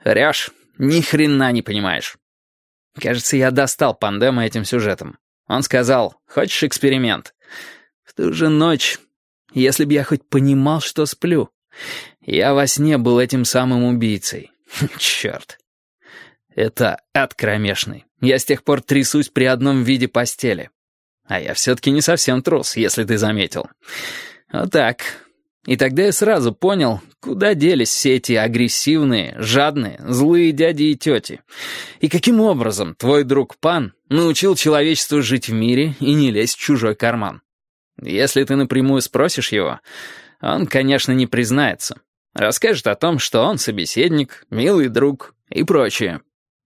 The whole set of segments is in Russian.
Врешь, ни хрена не понимаешь. Кажется, я достал Пандема этим сюжетом. Он сказал: «Хочешь эксперимент?» В ту же ночь, если б я хоть понимал, что сплю, я во сне был этим самым убийцей. Черт. Это ад кромешный. Я с тех пор трясусь при одном виде постели. А я все-таки не совсем трус, если ты заметил. Вот так. И тогда я сразу понял, куда делись все эти агрессивные, жадные, злые дяди и тети. И каким образом твой друг Пан научил человечество жить в мире и не лезть в чужой карман. Если ты напрямую спросишь его, он, конечно, не признается. Расскажет о том, что он собеседник, милый друг и прочее.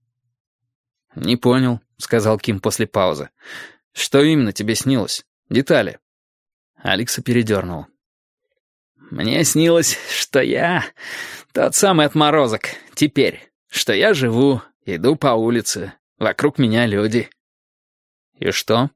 «Не понял», — сказал Ким после паузы. «Что именно тебе снилось? Детали?» Алекса передернул. «Мне снилось, что я тот самый отморозок теперь, что я живу, иду по улице, вокруг меня люди». «И что?»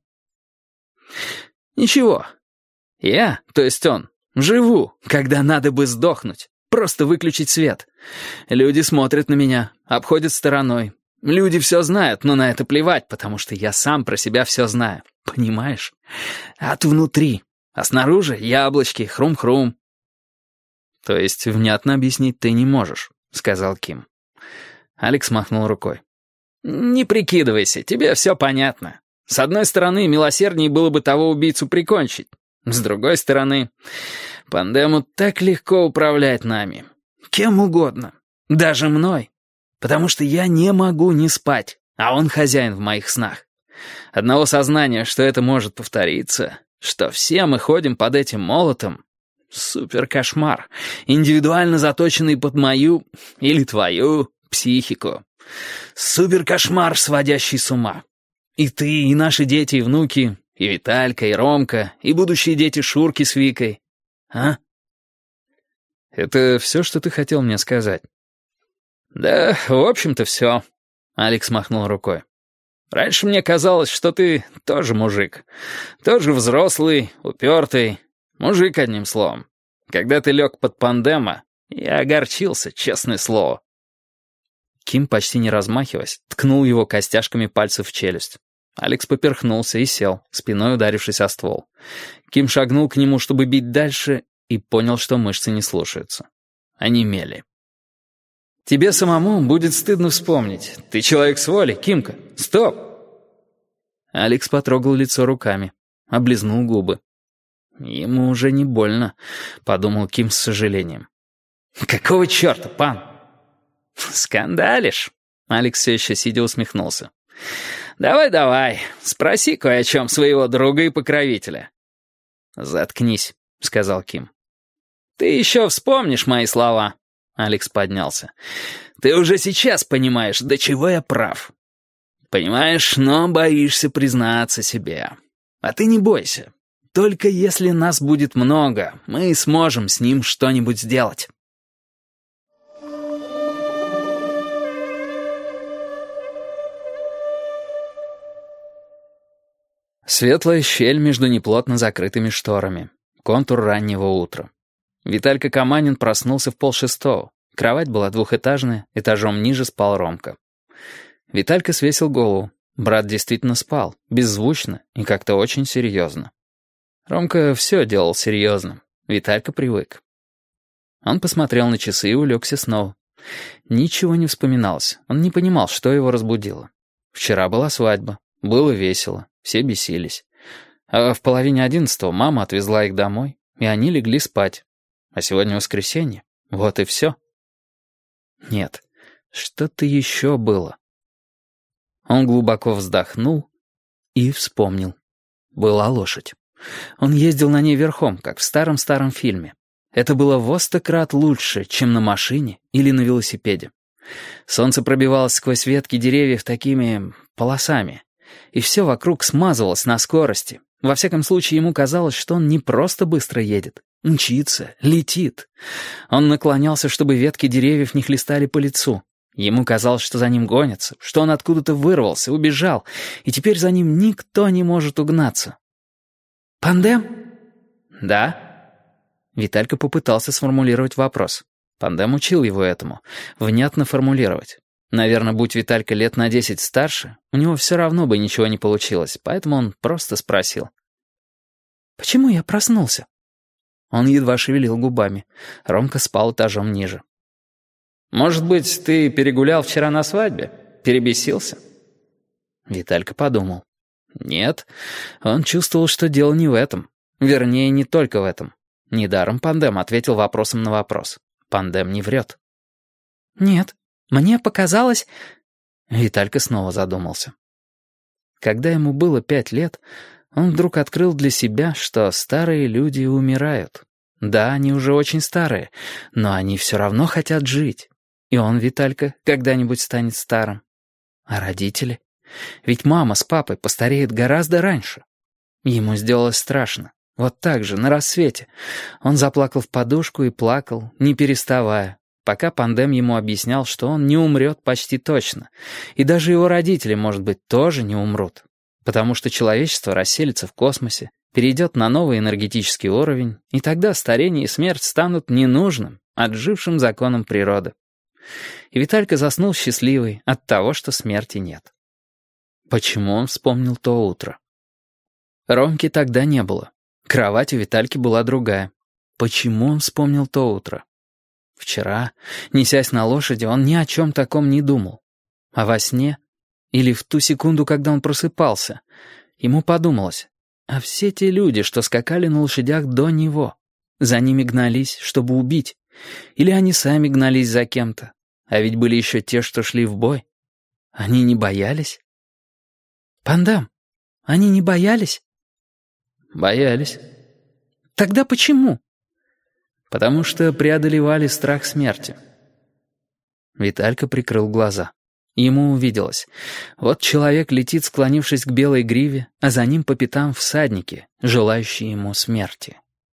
«Ничего. Я, то есть он, живу, когда надо бы сдохнуть, просто выключить свет. Люди смотрят на меня, обходят стороной. Люди все знают, но на это плевать, потому что я сам про себя все знаю, понимаешь? От внутри, а снаружи яблочки, хрум-хрум». «То есть внятно объяснить ты не можешь», — сказал Ким. Алекс махнул рукой. «Не прикидывайся, тебе все понятно. С одной стороны, милосерднее было бы того убийцу прикончить. С другой стороны, Пандему так легко управлять нами. Кем угодно. Даже мной. Потому что я не могу не спать, а он хозяин в моих снах. Одного сознания, что это может повториться, что все мы ходим под этим молотом. Супер-кошмар, индивидуально заточенный под мою или твою психику. Супер-кошмар, сводящий с ума. И ты, и наши дети, и внуки, и Виталька, и Ромка, и будущие дети Шурки с Викой. А? Это все, что ты хотел мне сказать? Да, в общем-то, все. Алекс махнул рукой. Раньше мне казалось, что ты тоже мужик. Тоже взрослый, упертый. Мужик, одним словом. Когда ты лег под Пандема, я огорчился, честное слово. Ким, почти не размахиваясь, ткнул его костяшками пальцев в челюсть. Алекс поперхнулся и сел, спиной ударившись о ствол. Ким шагнул к нему, чтобы бить дальше, и понял, что мышцы не слушаются. Онемели. «Тебе самому будет стыдно вспомнить. Ты человек с волей, Кимка. Стоп!» Алекс потрогал лицо руками, облизнул губы. «Ему уже не больно», — подумал Ким с сожалением. «Какого черта, Пан?» «Скандалишь?» — Алекс все еще сидя усмехнулся. «Давай, спроси кое о чем своего друга и покровителя». «Заткнись», — сказал Ким. «Ты еще вспомнишь мои слова?» Алекс поднялся. «Ты уже сейчас понимаешь, до чего я прав. Понимаешь, но боишься признаться себе. А ты не бойся. Только если нас будет много, мы сможем с ним что-нибудь сделать». Светлая щель между неплотно закрытыми шторами. Контур раннего утра. Виталька Каманин проснулся в 5:30. Кровать была двухэтажная, этажом ниже спал Ромка. Виталька свесил голову. Брат действительно спал, беззвучно и как-то очень серьезно. Ромка все делал серьезно. Виталька привык. Он посмотрел на часы и улегся снова. Ничего не вспоминалось. Он не понимал, что его разбудило. Вчера была свадьба. Было весело. Все бесились. А в 10:30 мама отвезла их домой, и они легли спать. А сегодня воскресенье. Вот и все. Нет, что-то еще было. Он глубоко вздохнул и вспомнил. Была лошадь. Он ездил на ней верхом, как в старом-старом фильме. Это было во 100 крат лучше, чем на машине или на велосипеде. Солнце пробивалось сквозь ветки деревьев такими полосами, и все вокруг смазывалось на скорости. Во всяком случае, ему казалось, что он не просто быстро едет, мчится, летит. Он наклонялся, чтобы ветки деревьев не хлестали по лицу. Ему казалось, что за ним гонятся, что он откуда-то вырвался, убежал, и теперь за ним никто не может угнаться. «Пандем?» «Да?» Виталька попытался сформулировать вопрос. Пандем учил его этому, внятно формулировать. Наверное, будь Виталька лет на 10 старше, у него все равно бы ничего не получилось, поэтому он просто спросил. «Почему я проснулся?» Он едва шевелил губами. Ромка спал этажом ниже. «Может быть, ты перегулял вчера на свадьбе? Перебесился?» Виталька подумал. Нет, он чувствовал, что дело не в этом. Вернее, не только в этом. Недаром Пандем ответил вопросом на вопрос. Пандем не врет. «Нет, мне показалось...» Виталька снова задумался. Когда ему было 5 лет, он вдруг открыл для себя, что старые люди умирают. Да, они уже очень старые, но они все равно хотят жить. И он, Виталька, когда-нибудь станет старым. А родители? Ведь мама с папой постареют гораздо раньше. Ему сделалось страшно. Вот так же, на рассвете. Он заплакал в подушку и плакал, не переставая, пока Пандем ему объяснял, что он не умрет почти точно. И даже его родители, может быть, тоже не умрут. Потому что человечество расселится в космосе, перейдет на новый энергетический уровень, и тогда старение и смерть станут ненужным, отжившим законом природы. И Виталька заснул счастливый от того, что смерти нет. Почему он вспомнил то утро? Ромки тогда не было. Кровать у Витальки была другая. Почему он вспомнил то утро? Вчера, несясь на лошади, он ни о чем таком не думал. А во сне, или в ту секунду, когда он просыпался, ему подумалось, а все те люди, что скакали на лошадях до него, за ними гнались, чтобы убить, или они сами гнались за кем-то, а ведь были еще те, что шли в бой. Они не боялись? «Пандем, они не боялись?» «Боялись». «Тогда почему?» «Потому что преодолевали страх смерти». Виталька прикрыл глаза. Ему увиделось. Вот человек летит, склонившись к белой гриве, а за ним по пятам всадники, желающие ему смерти.